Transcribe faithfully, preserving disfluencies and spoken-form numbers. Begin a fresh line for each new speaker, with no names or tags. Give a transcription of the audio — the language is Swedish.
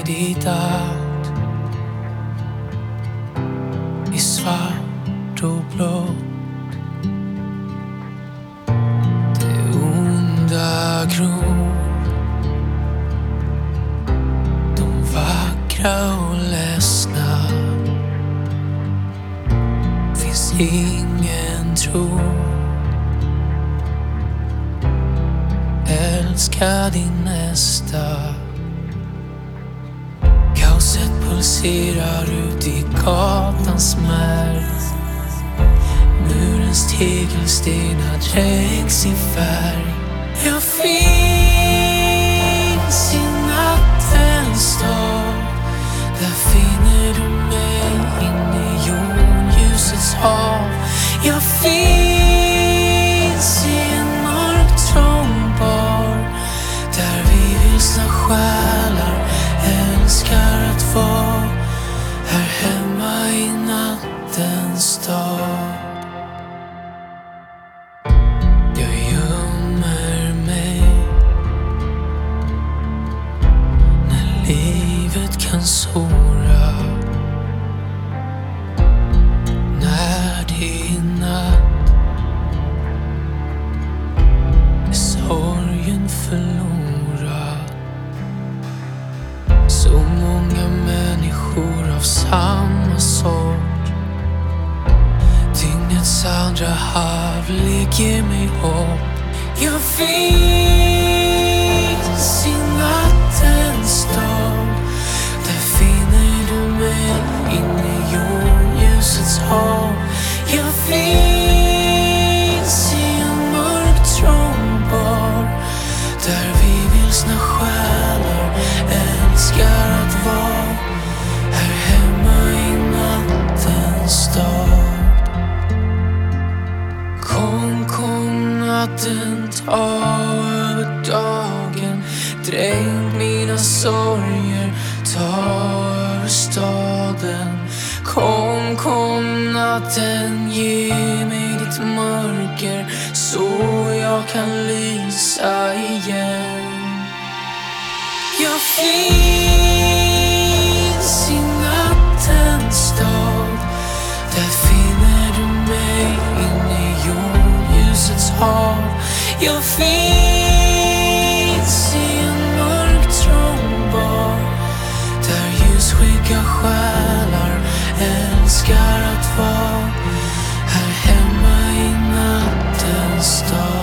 ditt allt i svart och blått. Det onda gror, de vackra och ledsna. Finns ingen tro. Älska din nästa. Kaoset pulserar ut i gatans märk. Murens tegelstenar dränks i färg. Jag finns i nattens stad. Där finner du mig in i jordljusets hav. Jag finns i en mörk trång bar. Där vi vilsna själar älskar att vara. Här hemma i nattens stad. Jag gömmer mig när livet kan såra. När det är natt är sorgen förlorad. Så många människor av samma sort. Dygnets andra halvlek ger mig hopp. Jag finns i nattens stad. Där finner du mig in i jordljusets hav. Jag finns i en mörk trång bar. Där vi vilsna själar älskar att vara. Här hemma i nattens stad. Kom, kom natten, ta över dagen. Dränk mina sorger, ta över staden. Kom, kom natten, ge mig ditt mörker. Så jag kan lysa igen. Jag finns i nattens stad. Där finner du mig in i jordljusets hav. Jag finns i en mörk trång bar. Där ljusskygga själar älskar att vara. Här hemma i nattens stad.